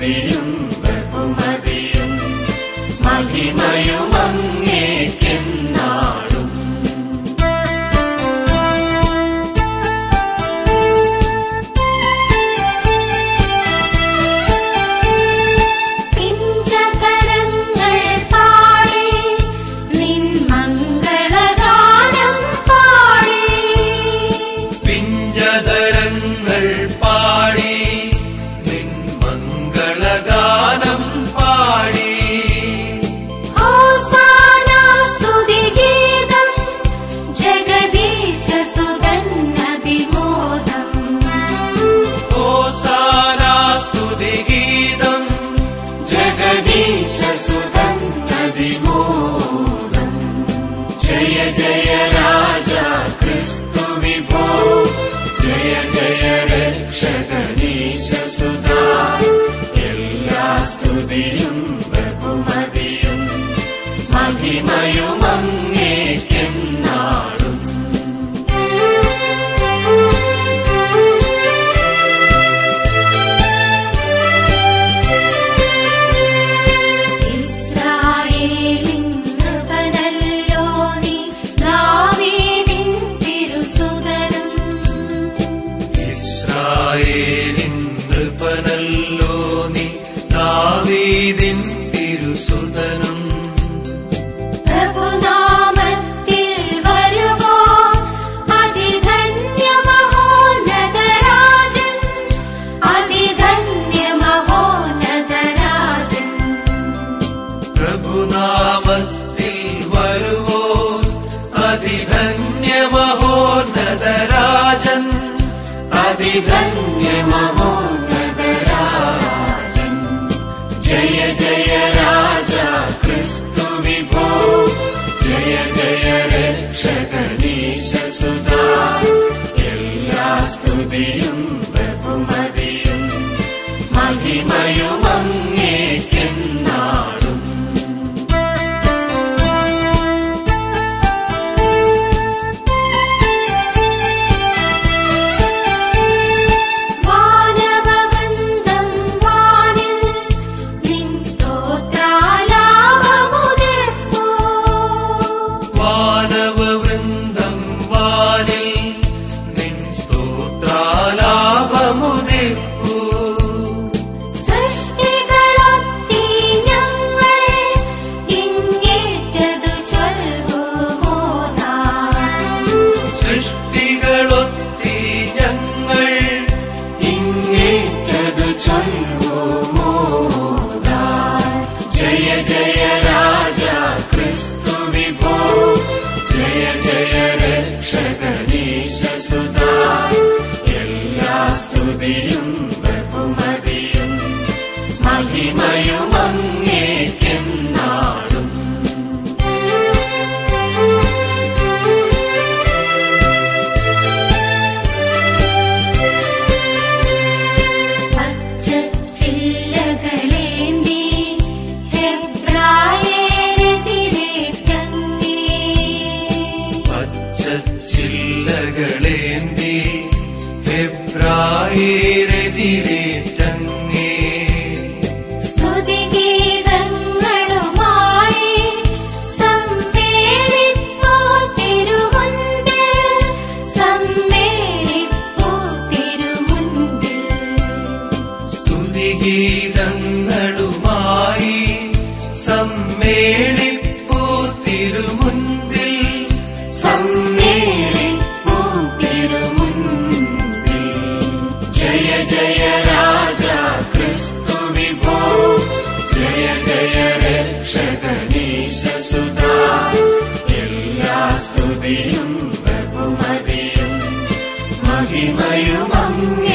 സ്തുതിയും ബഹുമതിയും മഹിമയും അങ്ങേക്കെന്നാളും. ജയ ജയ രാജാ ക്രിസ്തു വിഭോ, ജയ ജയ രക്ഷകനീശസുതാ, എല്ലാ സ്തുതിയും ബഹുമതിയും മഹിമയും അങ്ങേക്കെന്നാളും. നൃപനല്ലോ നീ ദാവീദിൻ തിരുസുതനും. പ്രഭുനാമത്തിൽ വരുവോ അതിധന്യ മഹോന്നതരാജൻ, അതിധന്യ മഹോന്നതരാജൻ. പ്രഭുനാമത്തിൽ വരുവോ അതിധന്യ മഹോന്നതരാജൻ, അതിധന്യ മഹോന്നതരാജൻ. ജയ ജയ രാജാ ക്രിസ്തു വിഭോ, ജയ ജയ രക്ഷകനീശസുതാ, എല്ലാ സ്തുതിയും ബഹുമതിയും മഹിമയും അങ്ങേക്കെന്നാളും. സ്തുതിയും ബഹുമതിയും മഹിമയും അങ്ങേക്കെന്നാളും. പച്ചച്ചില്ലകളേന്തി ഹെബ്രായരെതിരേറ്റങ്ങേ, പച്ചച്ചില്ലകളേന്തി ഹെബ്രായരെതിരേറ്റങ്ങേ, സ്തുതിഗീതങ്ങളുമായി സമ്മേളിപ്പൂ തിരുമുൻപിൽ, സമ്മേളിപ്പൂ തിരുമുൻപിൽ. സ്തുതിഗീതങ്ങളുമായി സമ്മേളിപ്പൂ തിരുമുൻപിൽ, സമ്മേളിപ്പൂ തിരുമുൻപിൽ. ജയ ജയ രാജാ ക്രിസ്തു വിഭോ, ജയ ജയ രക്ഷകനീശസുതാ, എല്ലാ സ്തുതിയും ബഹുമതിയും മഹിമയും അങ്ങേ